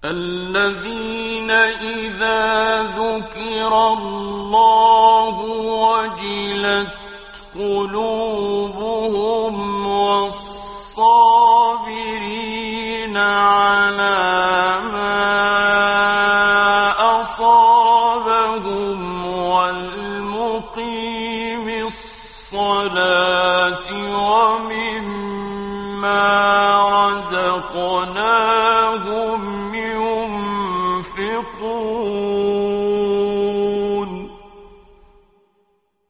الذين إذا ذكر الله وجلت قلوبهم والصابرين على ما أصابهم والمقيم الصلاة ومما رزقناهم ينفقون